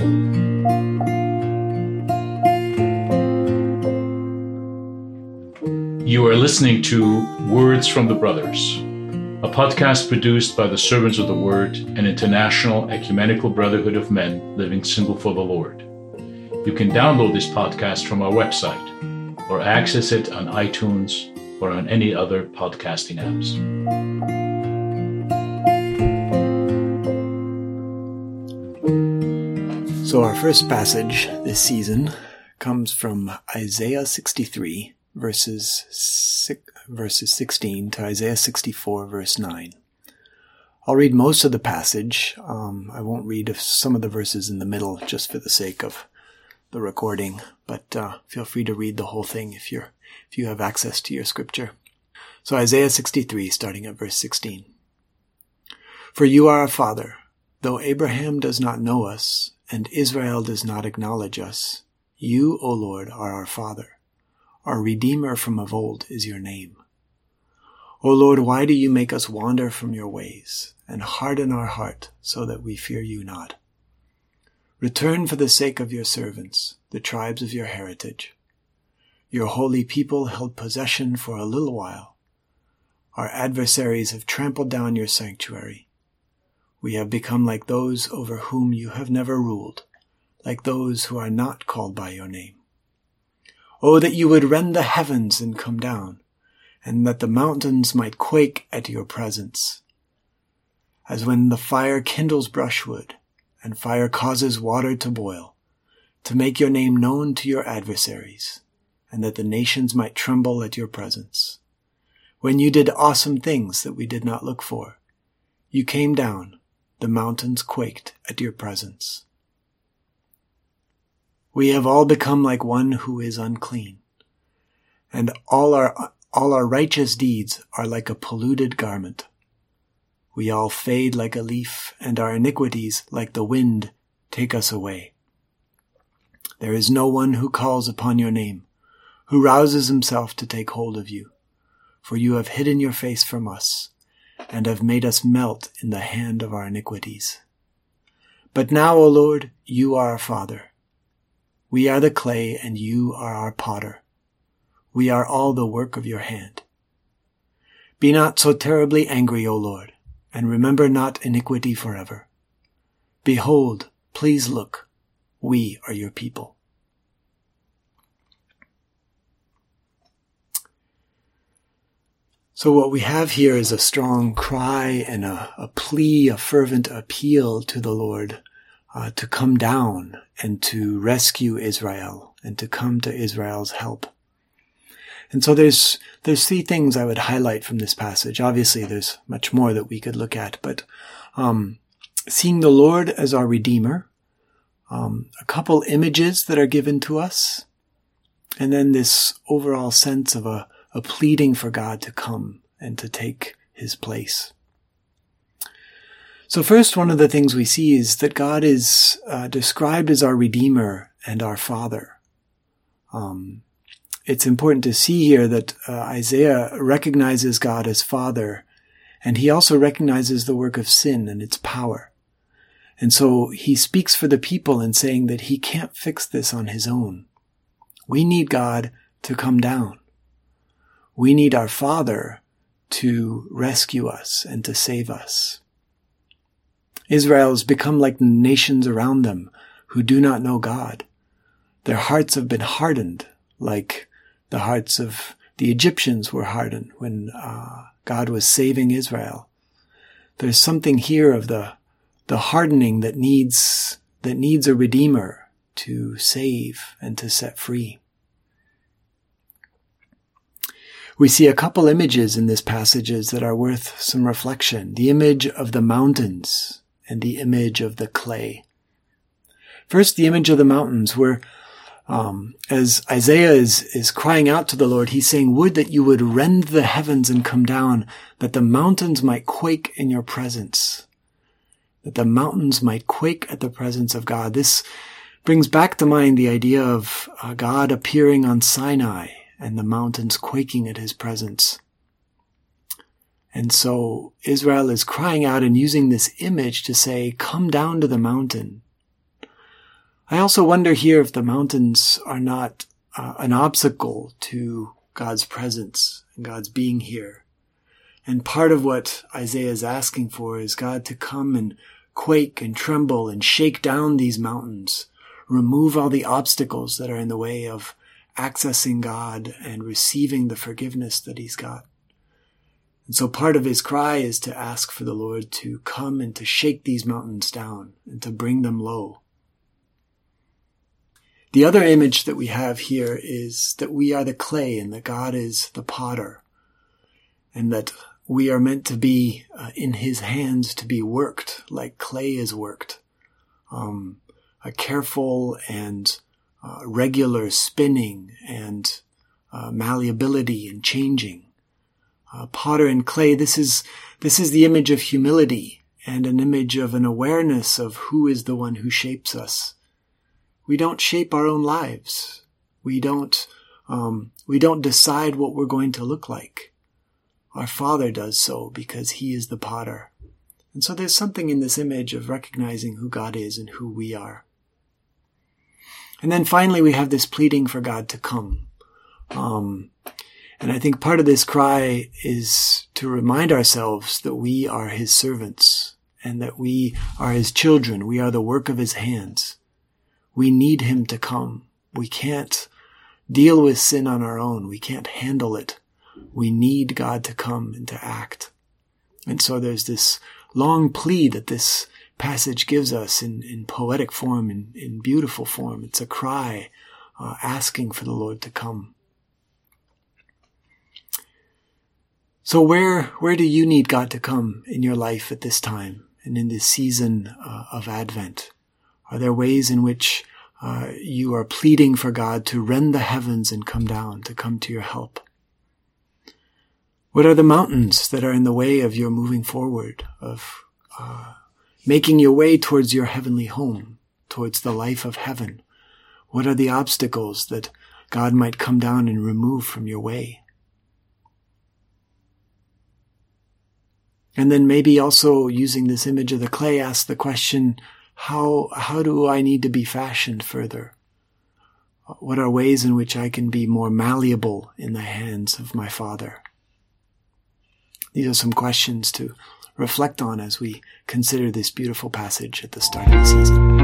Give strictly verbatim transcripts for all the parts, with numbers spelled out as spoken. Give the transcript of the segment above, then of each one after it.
You are listening to Words from the Brothers, a podcast produced by the Servants of the Word, an international ecumenical brotherhood of men living single for the Lord. You can download this podcast from our website or access it on iTunes or on any other podcasting apps. So our first passage this season comes from Isaiah sixty-three, verses six, verses sixteen to Isaiah sixty-four, verse nine. I'll read most of the passage. Um, I won't read some of the verses in the middle just for the sake of the recording, but uh, feel free to read the whole thing if you're if you have access to your scripture. So Isaiah sixty-three, starting at verse sixteen. For you are a father, though Abraham does not know us, and Israel does not acknowledge us. You, O Lord, are our Father. Our Redeemer from of old is your name. O Lord, why do you make us wander from your ways, and harden our heart so that we fear you not? Return for the sake of your servants, the tribes of your heritage. Your holy people held possession for a little while. Our adversaries have trampled down your sanctuary. We have become like those over whom you have never ruled, like those who are not called by your name. Oh, that you would rend the heavens and come down, and that the mountains might quake at your presence. As when the fire kindles brushwood, and fire causes water to boil, to make your name known to your adversaries, and that the nations might tremble at your presence. When you did awesome things that we did not look for, you came down, the mountains quaked at your presence. We have all become like one who is unclean, and all our all our righteous deeds are like a polluted garment. We all fade like a leaf, and our iniquities, like the wind, take us away. There is no one who calls upon your name, who rouses himself to take hold of you, for you have hidden your face from us, and have made us melt in the hand of our iniquities. But now, O Lord, you are our Father. We are the clay, and you are our potter. We are all the work of your hand. Be not so terribly angry, O Lord, and remember not iniquity forever. Behold, please look, we are your people. So what we have here is a strong cry and a, a plea, a fervent appeal to the Lord uh, to come down and to rescue Israel and to come to Israel's help. And so there's there's three things I would highlight from this passage. Obviously, there's much more that we could look at, but um, seeing the Lord as our Redeemer, um, a couple images that are given to us, and then this overall sense of a a pleading for God to come and to take his place. So first, one of the things we see is that God is uh, described as our Redeemer and our Father. Um, it's important to see here that uh, Isaiah recognizes God as Father, and he also recognizes the work of sin and its power. And so he speaks for the people in saying that he can't fix this on his own. We need God to come down. We need our Father to rescue us and to save us. Israel has become like the nations around them who do not know God. Their hearts have been hardened, like the hearts of the Egyptians were hardened when uh, God was saving Israel. There's something here of the the hardening that needs that needs a Redeemer to save and to set free. We see a couple images in this passages that are worth some reflection. The image of the mountains and the image of the clay. First, the image of the mountains, where um, as Isaiah is, is crying out to the Lord, he's saying, would that you would rend the heavens and come down, that the mountains might quake in your presence. That the mountains might quake at the presence of God. This brings back to mind the idea of uh, God appearing on Sinai and the mountains quaking at his presence. And so Israel is crying out and using this image to say, come down to the mountain. I also wonder here if the mountains are not uh, an obstacle to God's presence and God's being here. And part of what Isaiah is asking for is God to come and quake and tremble and shake down these mountains, remove all the obstacles that are in the way of accessing God and receiving the forgiveness that he's got. And so part of his cry is to ask for the Lord to come and to shake these mountains down and to bring them low. The other image that we have here is that we are the clay and that God is the potter, and that we are meant to be uh, in his hands to be worked like clay is worked. Um, a careful and uh, regular spinning and uh, malleability and changing. Uh, potter and clay, this is, this is the image of humility and an image of an awareness of who is the one who shapes us. We don't shape our own lives. We don't, um, we don't decide what we're going to look like. Our Father does so because he is the potter. And so there's something in this image of recognizing who God is and who we are. And then finally we have this pleading for God to come. Um, and I think part of this cry is to remind ourselves that we are his servants and that we are his children. We are the work of his hands. We need him to come. We can't deal with sin on our own. We can't handle it. We need God to come and to act. And so there's this long plea that this passage gives us in, in poetic form, in, in beautiful form. It's a cry uh, asking for the Lord to come. So where, where do you need God to come in your life at this time and in this season uh, of Advent? Are there ways in which uh, you are pleading for God to rend the heavens and come down, to come to your help? What are the mountains that are in the way of your moving forward, of uh, making your way towards your heavenly home, towards the life of heaven? What are the obstacles that God might come down and remove from your way? And then maybe also using this image of the clay, ask the question, how, how do I need to be fashioned further? What are ways in which I can be more malleable in the hands of my Father? These are some questions to reflect on as we consider this beautiful passage at the start of the season.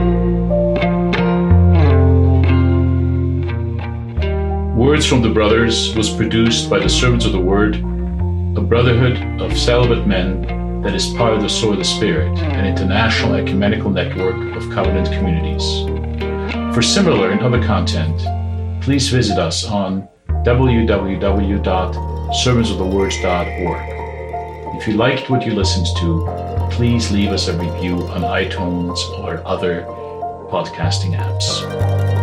Words from the Brothers was produced by the Servants of the Word, a brotherhood of celibate men that is part of the Sword of the Spirit, an international ecumenical network of covenant communities. For similar and other content, please visit us on w w w dot servants of the words dot org. If you liked what you listened to, please leave us a review on iTunes or other podcasting apps.